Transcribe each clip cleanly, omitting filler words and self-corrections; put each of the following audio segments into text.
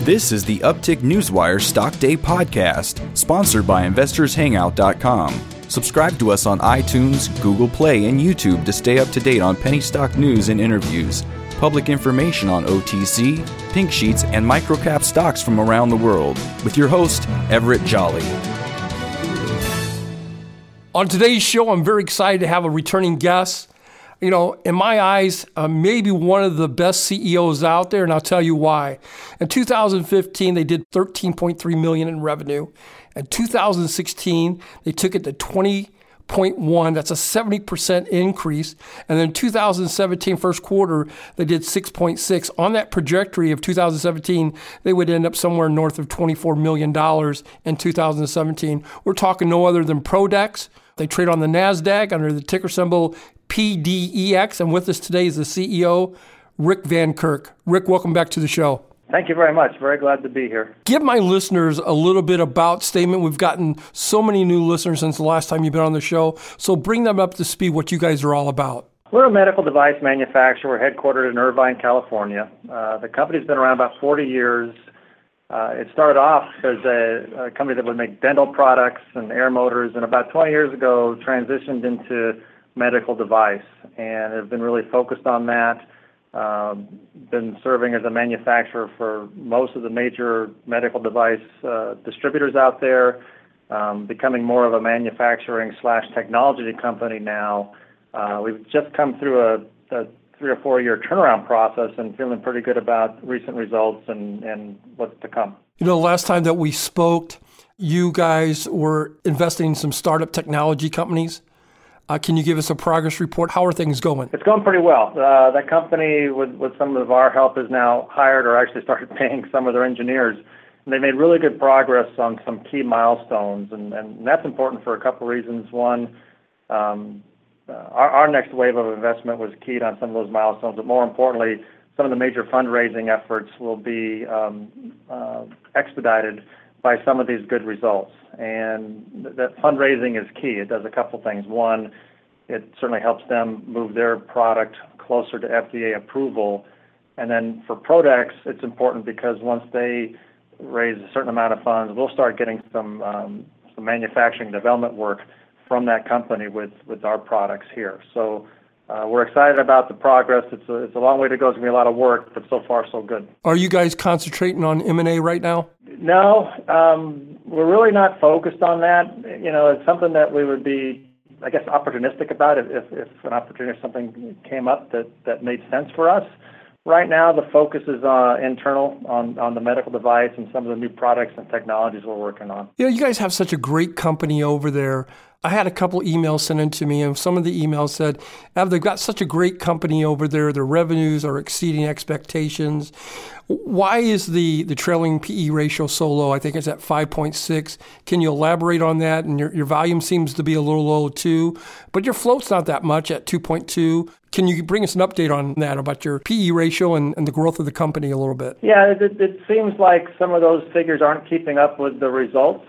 This is the Uptick Newswire Stock Day podcast, sponsored by InvestorsHangout.com. Subscribe to us on iTunes, Google Play, and YouTube to stay up to date on penny stock news and interviews, public information on OTC, pink sheets, and microcap stocks from around the world. With your host, Everett Jolly. On today's show, I'm very excited to have a returning guest. You know, in my eyes, maybe one of the best CEOs out there, and I'll tell you why. In 2015, they did $13.3 million in revenue. In 2016, they took it to 20.1. That's a 70% increase. And then 2017 first quarter, they did 6.6. On that trajectory of 2017, they would end up somewhere north of $24 million in 2017. We're talking no other than Prodex. They trade on the NASDAQ under the ticker symbol PDEX. And with us today is the CEO, Rick Van Kirk. Rick, welcome back to the show. Thank you very much. Very glad to be here. Give my listeners a little bit about Statement. We've gotten so many new listeners since the last time you've been on the show. So bring them up to speed what you guys are all about. We're a medical device manufacturer. We're headquartered in Irvine, California. The company's been around about 40 years. It started off as a company that would make dental products and air motors, and about 20 years ago transitioned into medical device, and have been really focused on that. Been serving as a manufacturer for most of the major medical device distributors out there, becoming more of a manufacturing/technology company now. We've just come through a 3 or 4 year turnaround process and feeling pretty good about recent results and what's to come. You know, the last time that we spoke, you guys were investing in some startup technology companies. Can you give us a progress report? How are things going? It's going pretty well. That company, with some of our help, has now hired or actually started paying some of their engineers. And they made really good progress on some key milestones, and that's important for a couple of reasons. One, our next wave of investment was keyed on some of those milestones, but more importantly, some of the major fundraising efforts will be expedited by some of these good results. And that fundraising is key. It does a couple things. One, it certainly helps them move their product closer to FDA approval. And then for Prodex, it's important because once they raise a certain amount of funds, we'll start getting some manufacturing development work from that company with our products here. So we're excited about the progress. It's a long way to go. It's going to be a lot of work, but so far so good. Are you guys concentrating on M&A right now? No, we're really not focused on that. You know, it's something that we would be, I guess, opportunistic about if an opportunity or something came up that made sense for us. Right now, the focus is internal on the medical device and some of the new products and technologies we're working on. You know, you guys have such a great company over there. I had a couple emails sent in to me, and some of the emails said, they've got such a great company over there. Their revenues are exceeding expectations. Why is the trailing PE ratio so low? I think it's at 5.6. Can you elaborate on that? And your volume seems to be a little low too, but your float's not that much at 2.2. Can you bring us an update on that, about your PE ratio and the growth of the company a little bit? Yeah, it seems like some of those figures aren't keeping up with the results.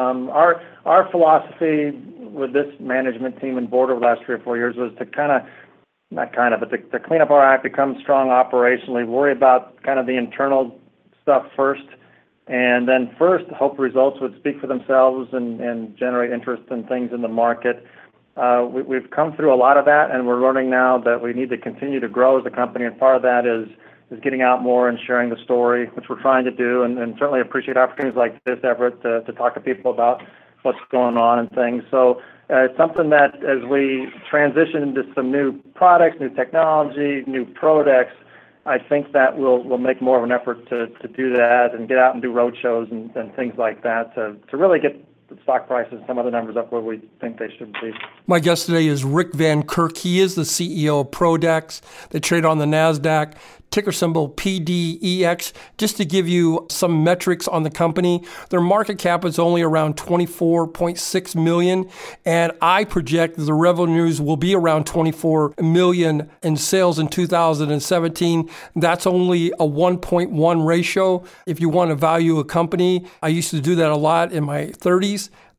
Our philosophy with this management team and board over the last 3 or 4 years was to to clean up our act, become strong operationally, worry about kind of the internal stuff first, and then first hope results would speak for themselves and generate interest in things in the market. We've come through a lot of that, and we're learning now that we need to continue to grow as a company, and part of that is getting out more and sharing the story, which we're trying to do, and certainly appreciate opportunities like this, Everett, to talk to people about what's going on and things. So it's something that as we transition into some new products, new technology, new products, I think that we'll make more of an effort to do that and get out and do road shows and things like that to really get the stock prices and some other numbers up where we think they should be. My guest today is Rick Van Kirk. He is the CEO of Prodex. They trade on the NASDAQ, ticker symbol PDEX. Just to give you some metrics on the company, their market cap is only around $24.6 million, and I project the revenues will be around $24 million in sales in 2017. That's only a 1.1 ratio. If you want to value a company, I used to do that a lot in my 30s.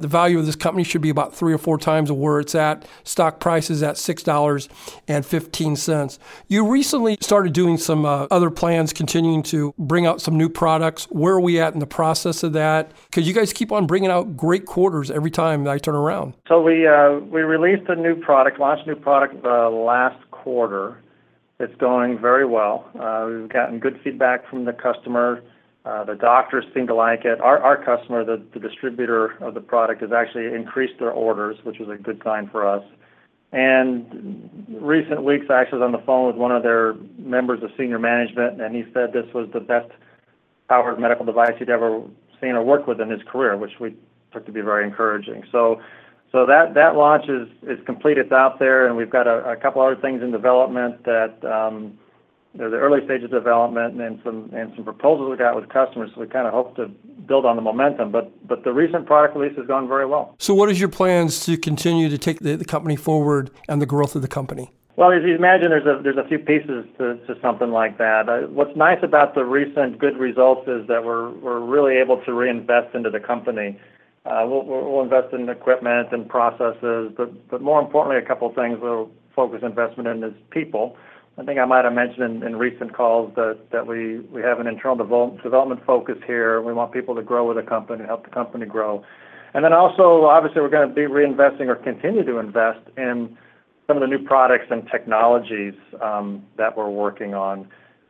the value of this company should be about 3 or 4 times where it's at. Stock price is at $6.15. You recently started doing some other plans, continuing to bring out some new products. Where are we at in the process of that? Because you guys keep on bringing out great quarters every time I turn around. So we released a new product, launched a new product last quarter. It's going very well. We've gotten good feedback from the customer. The doctors seem to like it. Our customer, the distributor of the product, has actually increased their orders, which was a good sign for us. And recent weeks, I actually was on the phone with one of their members of senior management, and he said this was the best powered medical device he'd ever seen or worked with in his career, which we took to be very encouraging. So that launch is complete. It's out there, and we've got a couple other things in development that they're the early stage of development, and some proposals we got with customers. So we kind of hope to build on the momentum. But the recent product release has gone very well. So what is your plans to continue to take the company forward and the growth of the company? Well, as you imagine, there's a few pieces to something like that. What's nice about the recent good results is that we're really able to reinvest into the company. We'll invest in equipment and processes, but more importantly, a couple of things we'll focus investment in is people. I think I might have mentioned in recent calls that we have an internal development focus here. We want people to grow with the company, help the company grow. And then also, obviously, we're going to be reinvesting or continue to invest in some of the new products and technologies that we're working on.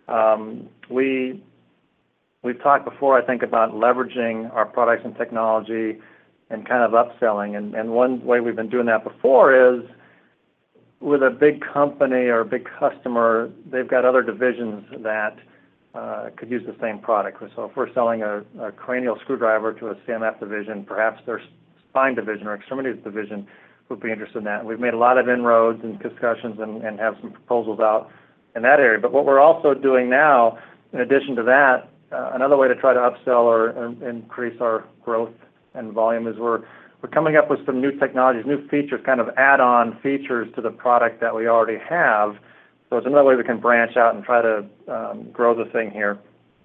We've talked before, I think, about leveraging our products and technology and kind of upselling. And one way we've been doing that before is with a big company or a big customer, they've got other divisions that could use the same product. So if we're selling a cranial screwdriver to a CMF division, perhaps their spine division or extremities division would be interested in that. We've made a lot of inroads and discussions and have some proposals out in that area. But what we're also doing now, in addition to that, another way to try to upsell or increase our growth and volume is we're coming up with some new technologies, new features, kind of add-on features to the product that we already have. So it's another way we can branch out and try to grow the thing here.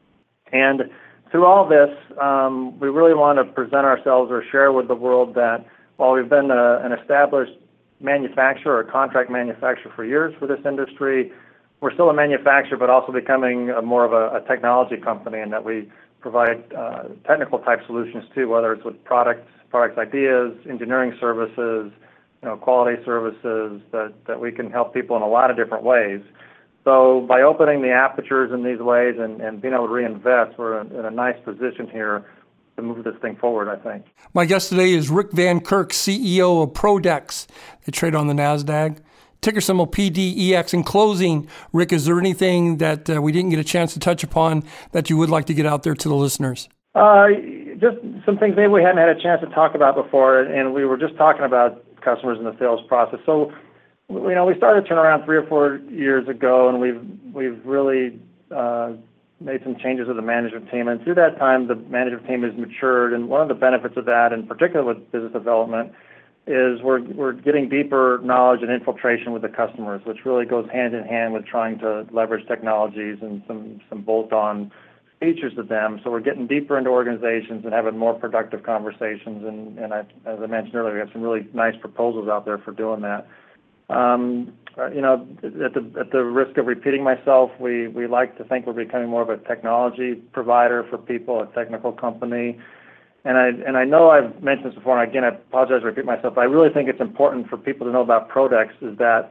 And through all this, we really want to present ourselves or share with the world that while we've been an established manufacturer or contract manufacturer for years for this industry, we're still a manufacturer, but also becoming more of a technology company, and that we provide technical type solutions too, whether it's with product ideas, engineering services, quality services, that we can help people in a lot of different ways. So by opening the apertures in these ways and being able to reinvest, we're in a nice position here to move this thing forward, I think. My guest today is Rick Van Kirk, CEO of Prodex. They trade on the NASDAQ. Ticker symbol PDEX. In closing, Rick, is there anything that we didn't get a chance to touch upon that you would like to get out there to the listeners? Just some things maybe we hadn't had a chance to talk about before, and we were just talking about customers in the sales process. So, we started to turn around 3 or 4 years ago, and we've really made some changes with the management team. And through that time, the management team has matured. And one of the benefits of that, in particular with business development, is we're getting deeper knowledge and infiltration with the customers, which really goes hand in hand with trying to leverage technologies and some bolt-on features of them. So we're getting deeper into organizations and having more productive conversations. And as I mentioned earlier, we have some really nice proposals out there for doing that. At the risk of repeating myself, we like to think we're becoming more of a technology provider for people, a technical company. And I know I've mentioned this before, and again, I apologize to repeat myself, but I really think it's important for people to know about Prodex is that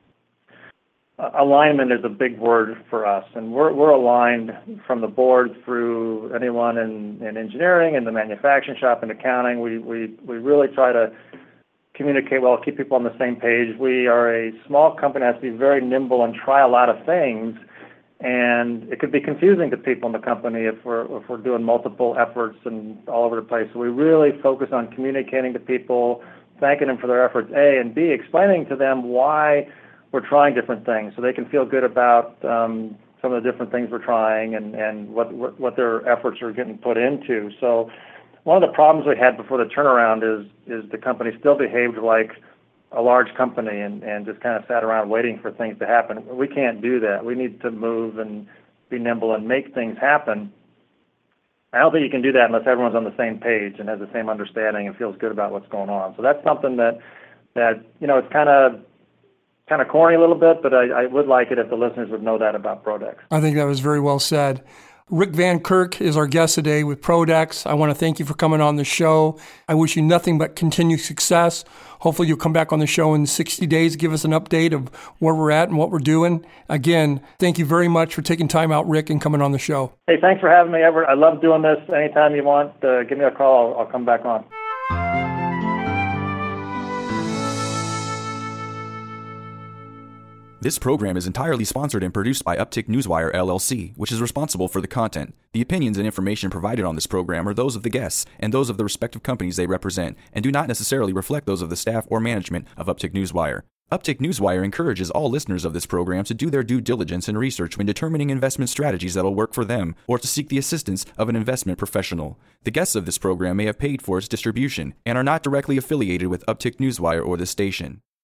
alignment is a big word for us. And we're aligned from the board through anyone in engineering and the manufacturing shop and accounting. We really try to communicate well, keep people on the same page. We are a small company that has to be very nimble and try a lot of things. And it could be confusing to people in the company if we're doing multiple efforts and all over the place. So we really focus on communicating to people, thanking them for their efforts, A, and B, explaining to them why we're trying different things so they can feel good about some of the different things we're trying and what their efforts are getting put into. So one of the problems we had before the turnaround is the company still behaved like a large company and just kind of sat around waiting for things to happen. We can't do that. We need to move and be nimble and make things happen. I don't think you can do that unless everyone's on the same page and has the same understanding and feels good about what's going on. So that's something that it's kind of corny a little bit, but I would like it if the listeners would know that about Prodex. I think that was very well said. Rick Van Kirk is our guest today with Prodex. I want to thank you for coming on the show. I wish you nothing but continued success. Hopefully you'll come back on the show in 60 days, give us an update of where we're at and what we're doing. Again, thank you very much for taking time out, Rick, and coming on the show. Hey, thanks for having me, Everett. I love doing this. Anytime you want, give me a call. I'll come back on. This program is entirely sponsored and produced by Uptick Newswire, LLC, which is responsible for the content. The opinions and information provided on this program are those of the guests and those of the respective companies they represent, and do not necessarily reflect those of the staff or management of Uptick Newswire. Uptick Newswire encourages all listeners of this program to do their due diligence and research when determining investment strategies that will work for them, or to seek the assistance of an investment professional. The guests of this program may have paid for its distribution and are not directly affiliated with Uptick Newswire or this station.